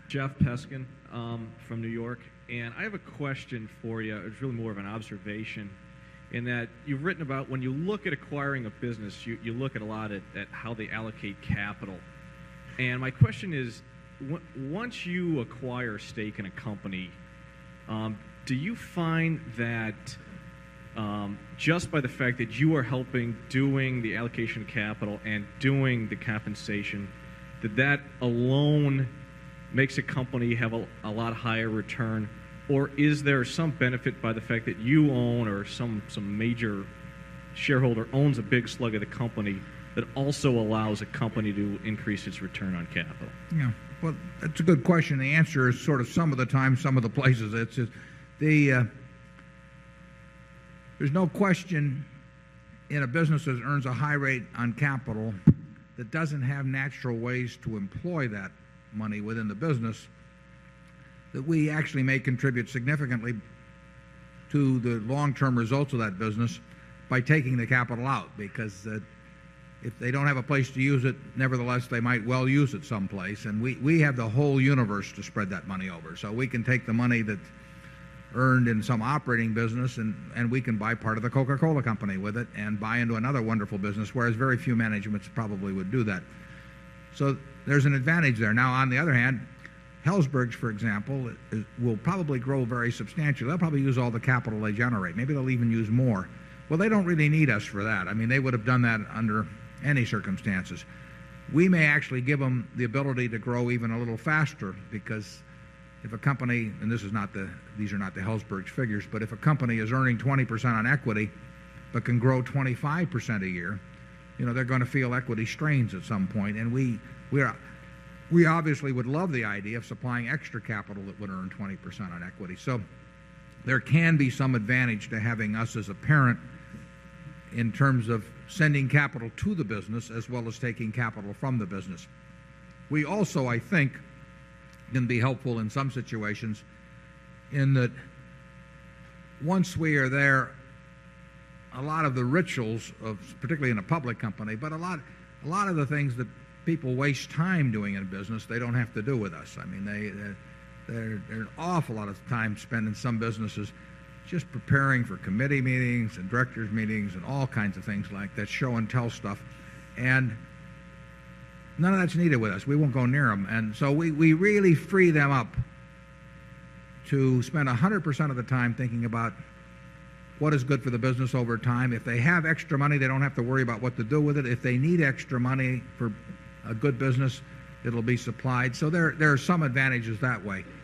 Jeff Peskin from New York, and I have a question for you. It's really more of an observation in that you've written about when you look at acquiring a business, you look at a lot at how they allocate capital. And my question is, once you acquire a stake in a company, do you find that just by the fact that you are helping doing the allocation of capital and doing the compensation, that alone makes a company have a lot higher return? Or is there some benefit by the fact that you own or some major shareholder owns a big slug of the company that also allows a company to increase its return on capital? Yeah, well, that's a good question. The answer is sort of some of the time, some of the places. There's no question in a business that earns a high rate on capital that doesn't have natural ways to employ that money within the business, that we actually may contribute significantly to the long-term results of that business by taking the capital out, because if they don't have a place to use it, nevertheless, they might well use it someplace. And we have the whole universe to spread that money over. So we can take the money that's earned in some operating business and we can buy part of the Coca-Cola company with it and buy into another wonderful business, whereas very few managements probably would do that. So there's an advantage there. Now, on the other hand, Helzberg's, for example, will probably grow very substantially. They'll probably use all the capital they generate. Maybe they'll even use more. Well, they don't really need us for that. I mean, they would have done that under any circumstances. We may actually give them the ability to grow even a little faster, because if a company, and these are not the Helzberg's figures, but if a company is earning 20% on equity but can grow 25% a year, they're going to feel equity strains at some point. And we obviously would love the idea of supplying extra capital that would earn 20% on equity. So there can be some advantage to having us as a parent in terms of sending capital to the business as well as taking capital from the business. We also, I think, can be helpful in some situations in that once we are there, a lot of the rituals of, particularly in a public company, but a lot of the things that people waste time doing in business, they don't have to do with us. I mean, there's an awful lot of time spent in some businesses just preparing for committee meetings and directors meetings and all kinds of things like that, show and tell stuff. And none of that's needed with us. We won't go near them. And so we really free them up to spend 100% of the time thinking about what is good for the business over time. If they have extra money, they don't have to worry about what to do with it. If they need extra money for a good business, it'll be supplied. So there are some advantages that way.